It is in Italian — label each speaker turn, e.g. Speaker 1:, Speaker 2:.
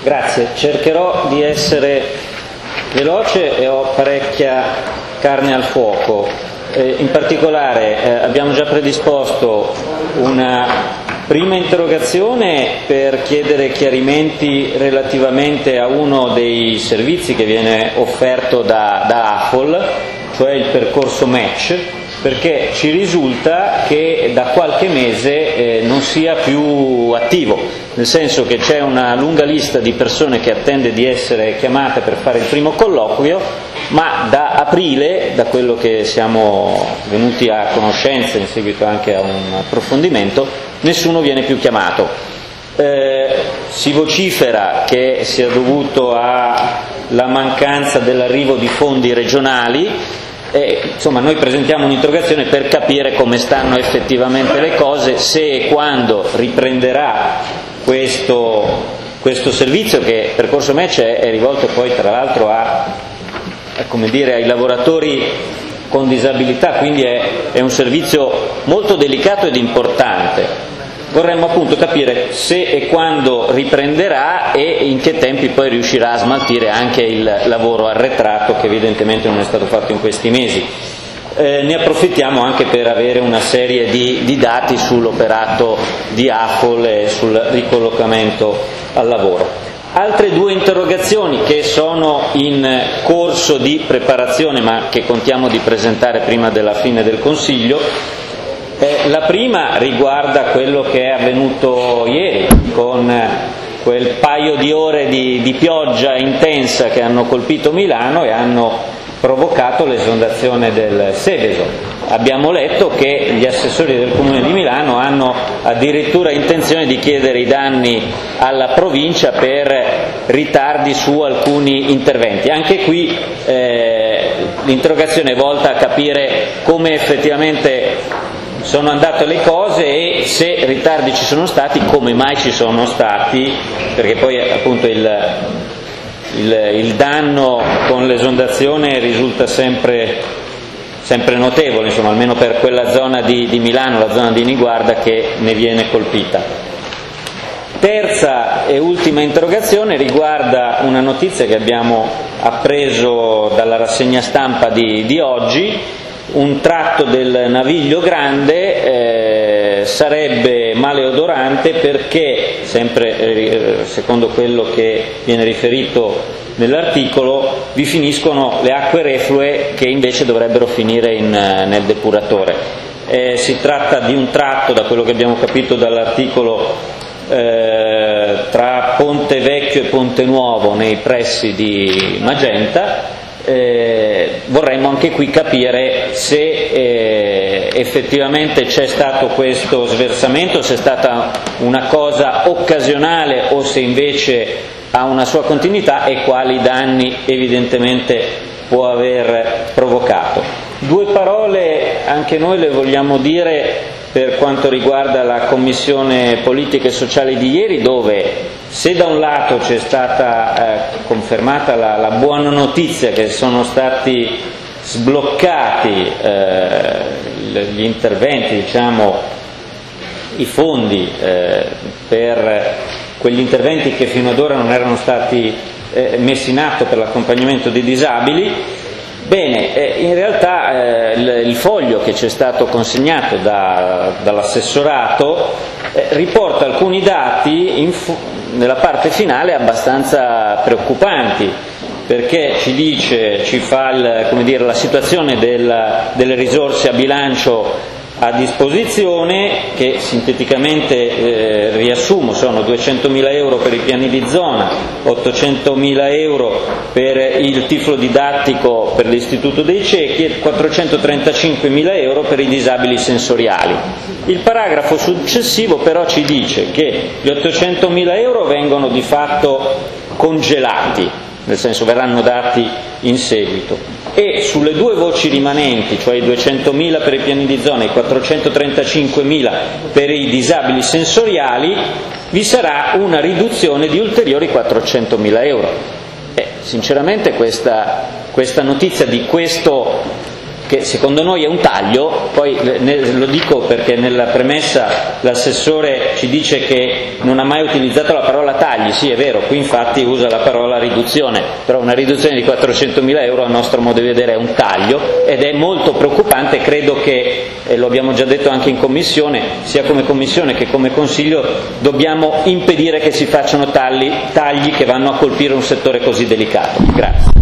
Speaker 1: Grazie, cercherò di essere veloce e ho parecchia carne al fuoco. In particolare abbiamo già predisposto una prima interrogazione per chiedere chiarimenti relativamente a uno dei servizi che viene offerto da AFOL, cioè il percorso match, perché ci risulta che da qualche mese non sia più attivo, nel senso che c'è una lunga lista di persone che attende di essere chiamate per fare il primo colloquio, ma da aprile, da quello che siamo venuti a conoscenza in seguito anche a un approfondimento, nessuno viene più chiamato. Si vocifera che sia dovuto alla mancanza dell'arrivo di fondi regionali. Insomma, noi presentiamo un'interrogazione per capire come stanno effettivamente le cose, se e quando riprenderà questo servizio, che percorso match è rivolto poi tra l'altro ai lavoratori con disabilità, quindi è un servizio molto delicato ed importante. Vorremmo appunto capire se e quando riprenderà e in che tempi poi riuscirà a smaltire anche il lavoro arretrato che evidentemente non è stato fatto in questi mesi. Ne approfittiamo anche per avere una serie di dati sull'operato di AFOL e sul ricollocamento al lavoro. Altre due interrogazioni che sono in corso di preparazione ma che contiamo di presentare prima della fine del Consiglio. La prima riguarda quello che è avvenuto ieri con quel paio di ore di pioggia intensa che hanno colpito Milano e hanno provocato l'esondazione del Seveso. Abbiamo letto che gli assessori del Comune di Milano hanno addirittura intenzione di chiedere i danni alla provincia per ritardi su alcuni interventi. Anche qui l'interrogazione è volta a capire come effettivamente sono andate le cose e se ritardi ci sono stati, come mai ci sono stati, perché poi appunto il danno con l'esondazione risulta sempre notevole, insomma, almeno per quella zona di Milano, la zona di Niguarda, che ne viene colpita. Terza e ultima interrogazione riguarda una notizia che abbiamo appreso dalla rassegna stampa di oggi. Un tratto del Naviglio Grande sarebbe maleodorante perché, sempre secondo quello che viene riferito nell'articolo, vi finiscono le acque reflue che invece dovrebbero finire nel depuratore. Si tratta di un tratto, da quello che abbiamo capito dall'articolo, tra Ponte Vecchio e Ponte Nuovo, nei pressi di Magenta. Vorremmo anche qui capire se effettivamente c'è stato questo sversamento, se è stata una cosa occasionale o se invece ha una sua continuità e quali danni evidentemente può aver provocato. Due parole anche noi le vogliamo dire per quanto riguarda la Commissione Politiche e Sociali di ieri, dove se da un lato c'è stata confermata la buona notizia che sono stati sbloccati gli interventi, i fondi per quegli interventi che fino ad ora non erano stati messi in atto per l'accompagnamento dei disabili. Bene, in realtà il foglio che ci è stato consegnato dall'assessorato riporta alcuni dati nella parte finale abbastanza preoccupanti, perché ci fa la situazione delle risorse a bilancio a disposizione, che sinteticamente riassumo sono 200.000 euro per i piani di zona, 800.000 euro per il tiflo didattico per l'istituto dei ciechi e 435.000 euro per i disabili sensoriali. Il paragrafo successivo però ci dice che gli 800.000 euro vengono di fatto congelati, nel senso verranno dati in seguito, e sulle due voci rimanenti, cioè i 200.000 per i piani di zona e i 435.000 per i disabili sensoriali, vi sarà una riduzione di ulteriori 400.000 euro. Sinceramente questa notizia di questo che secondo noi è un taglio, poi lo dico perché nella premessa l'assessore ci dice che non ha mai utilizzato la parola tagli, sì è vero, qui infatti usa la parola riduzione, però una riduzione di 400.000 euro a nostro modo di vedere è un taglio ed è molto preoccupante. Credo che, lo abbiamo già detto anche in Commissione, sia come Commissione che come Consiglio dobbiamo impedire che si facciano tagli che vanno a colpire un settore così delicato. Grazie.